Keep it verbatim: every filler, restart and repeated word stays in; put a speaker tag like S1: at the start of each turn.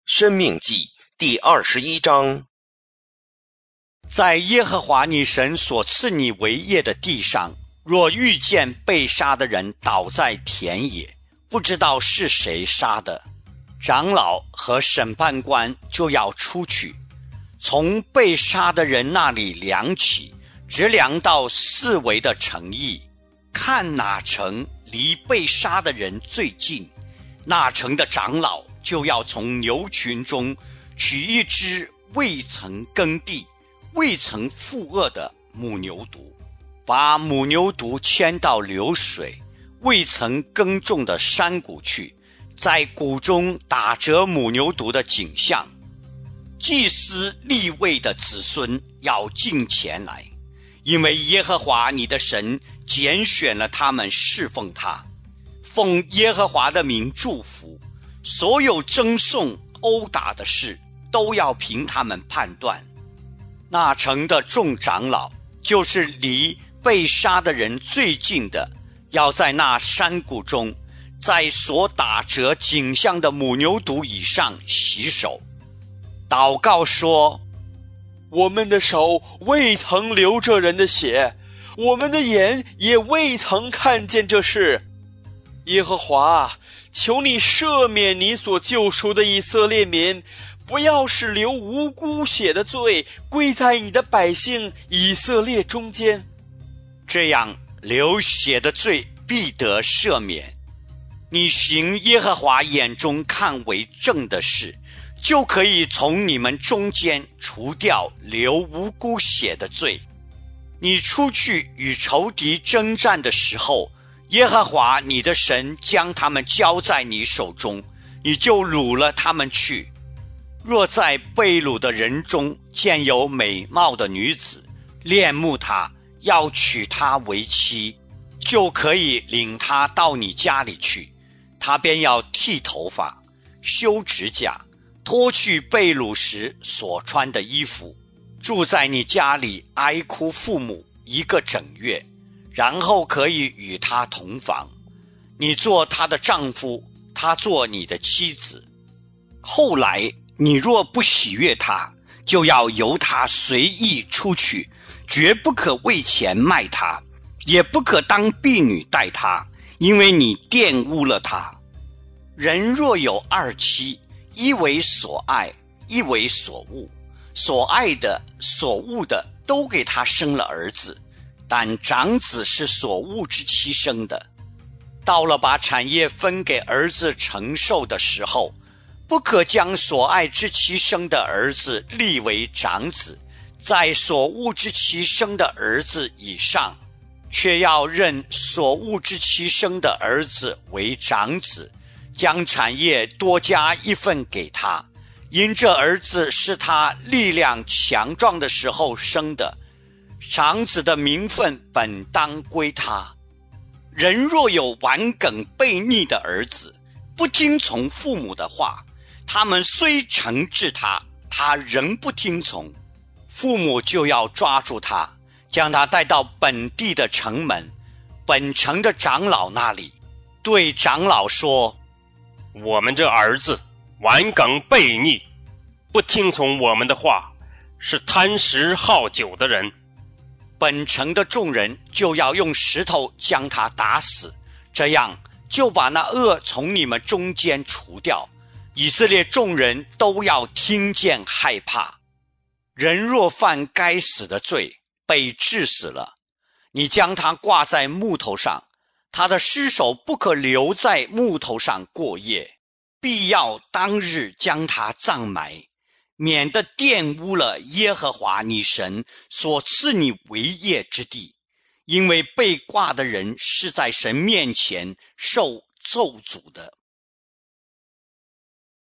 S1: 申命记第二十一章。
S2: 在耶和华你神所赐你为业的地上，若遇见被杀的人倒在田野，不知道是谁杀的，长老和审判官就要出去，从被杀的人那里量起，直量到四围的城邑，看哪城离被杀的人最近，那城的长老就要从牛群中取一只未曾耕地、未曾负轭的母牛犊，把母牛犊牵到流水、未曾耕种的山谷去，在谷中打折母牛犊的颈项。祭司利未的子孙要进前来，因为耶和华你的神拣选了他们侍奉他，奉耶和华的名祝福。所有争讼殴打的事都要凭他们判断。那城的众长老，就是离被杀的人最近的，要在那山谷中，在所打折颈项的母牛犊以上洗手，祷告说：
S3: 我们的手未曾流这人的血，我们的眼也未曾看见这事。耶和华，求你赦免你所救赎的以色列民，不要使流无辜血的罪归在你的百姓以色列中间。
S2: 这样流血的罪必得赦免。你行耶和华眼中看为正的事，就可以从你们中间除掉流无辜血的罪。你出去与仇敌征战的时候，耶和华你的神将他们交在你手中，你就掳了他们去。若在被掳的人中见有美貌的女子，恋慕她，要娶她为妻，就可以领她到你家里去。她便要剃头发、修指甲，脱去被掳时所穿的衣服，住在你家里哀哭父母一个整月，然后可以与她同房。你做她的丈夫，她做你的妻子。后来你若不喜悦她，就要由她随意出去，绝不可为钱卖她，也不可当婢女待她，因为你玷污了她。人若有二妻，一为所爱，一为所恶，所爱的所恶的都给他生了儿子，但长子是所恶之妻生的。到了把产业分给儿子承受的时候，不可将所爱之妻生的儿子立为长子，在所恶之妻生的儿子以上，却要认所恶之妻生的儿子为长子，将产业多加一份给他，因这儿子是他力量强壮的时候生的，长子的名分本当归他。人若有顽梗悖逆的儿子，不听从父母的话，他们虽惩治他，他仍不听从，父母就要抓住他，将他带到本地的城门，本城的长老那里，对长老说：
S4: 我们这儿子顽梗悖逆，不听从我们的话，是贪食好酒的人。
S2: 本城的众人就要用石头将他打死，这样就把那恶从你们中间除掉。以色列众人都要听见害怕。人若犯该死的罪，被治死了，你将他挂在木头上，他的尸首不可留在木头上过夜，必要当日将他葬埋，免得玷污了耶和华你神所赐你为业之地。因为被挂的人是在神面前受咒诅的。